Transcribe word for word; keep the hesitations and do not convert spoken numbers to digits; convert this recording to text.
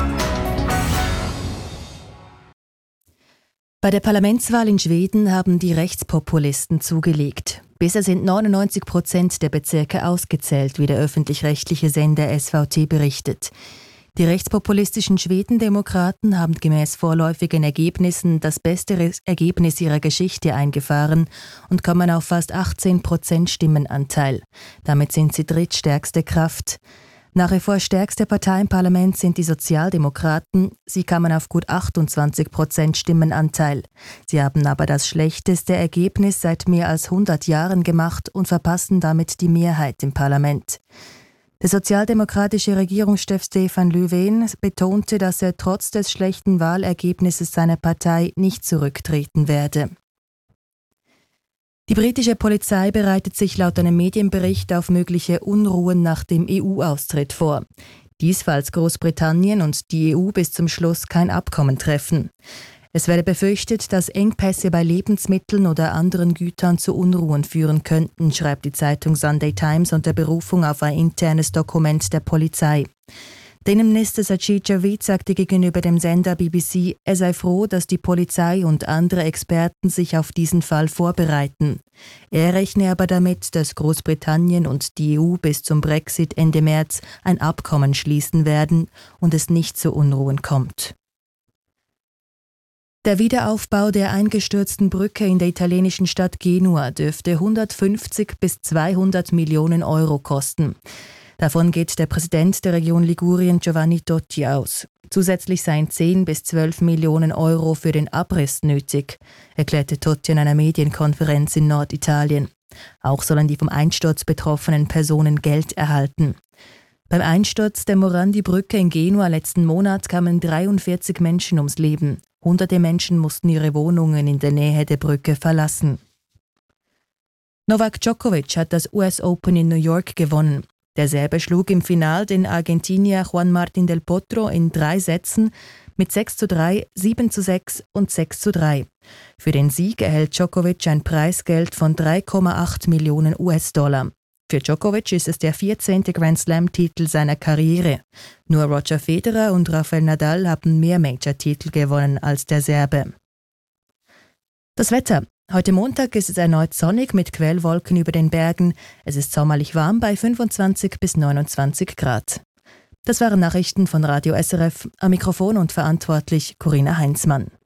Bei der Parlamentswahl in Schweden haben die Rechtspopulisten zugelegt. Bisher sind neunundneunzig Prozent der Bezirke ausgezählt, wie der öffentlich-rechtliche Sender S V T berichtet. Die rechtspopulistischen Schwedendemokraten haben gemäß vorläufigen Ergebnissen das beste Ergebnis ihrer Geschichte eingefahren und kommen auf fast achtzehn Prozent Stimmenanteil. Damit sind sie drittstärkste Kraft. Nach wie vor stärkste Partei im Parlament sind die Sozialdemokraten. Sie kamen auf gut achtundzwanzig Prozent Stimmenanteil. Sie haben aber das schlechteste Ergebnis seit mehr als hundert Jahren gemacht und verpassen damit die Mehrheit im Parlament. Der sozialdemokratische Regierungschef Stefan Löfven betonte, dass er trotz des schlechten Wahlergebnisses seiner Partei nicht zurücktreten werde. Die britische Polizei bereitet sich laut einem Medienbericht auf mögliche Unruhen nach dem E U-Austritt vor. Dies, falls Großbritannien und die E U bis zum Schluss kein Abkommen treffen. Es werde befürchtet, dass Engpässe bei Lebensmitteln oder anderen Gütern zu Unruhen führen könnten, schreibt die Zeitung Sunday Times unter Berufung auf ein internes Dokument der Polizei. Der Innenminister Sajid Javid sagte gegenüber dem Sender B B C, er sei froh, dass die Polizei und andere Experten sich auf diesen Fall vorbereiten. Er rechne aber damit, dass Großbritannien und die E U bis zum Brexit Ende März ein Abkommen schließen werden und es nicht zu Unruhen kommt. Der Wiederaufbau der eingestürzten Brücke in der italienischen Stadt Genua dürfte hundertfünfzig bis zweihundert Millionen Euro kosten. Davon geht der Präsident der Region Ligurien Giovanni Totti aus. Zusätzlich seien zehn bis zwölf Millionen Euro für den Abriss nötig, erklärte Totti in einer Medienkonferenz in Norditalien. Auch sollen die vom Einsturz betroffenen Personen Geld erhalten. Beim Einsturz der Morandi-Brücke in Genua letzten Monat kamen dreiundvierzig Menschen ums Leben. Hunderte Menschen mussten ihre Wohnungen in der Nähe der Brücke verlassen. Novak Djokovic hat das U S Open in New York gewonnen. Der Serbe schlug im Finale den Argentinier Juan Martín del Potro in drei Sätzen mit sechs zu drei, sieben zu sechs und sechs zu drei. Für den Sieg erhält Djokovic ein Preisgeld von drei Komma acht Millionen U S-Dollar. Für Djokovic ist es der vierzehnte Grand-Slam-Titel seiner Karriere. Nur Roger Federer und Rafael Nadal haben mehr Major-Titel gewonnen als der Serbe. Das Wetter. Heute Montag ist es erneut sonnig mit Quellwolken über den Bergen. Es ist sommerlich warm bei fünfundzwanzig bis neunundzwanzig Grad. Das waren Nachrichten von Radio S R F. Am Mikrofon und verantwortlich Corinna Heinzmann.